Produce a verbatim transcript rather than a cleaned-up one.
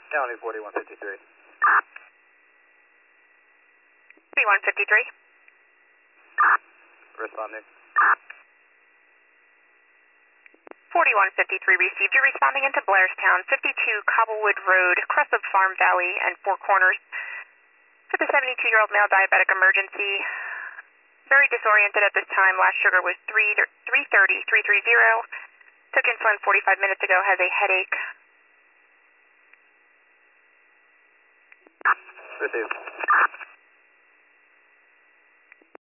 County forty-one fifty-three. forty-one fifty-three. Responding. forty-one fifty-three received. You're responding into Blairstown, fifty-two Cobblewood Road, Crescent Farm Valley, and Four Corners. For the seventy-two-year-old male diabetic emergency. Very disoriented at this time. Last sugar was three thirty, three thirty. Took insulin forty-five minutes ago. Has a headache. Received.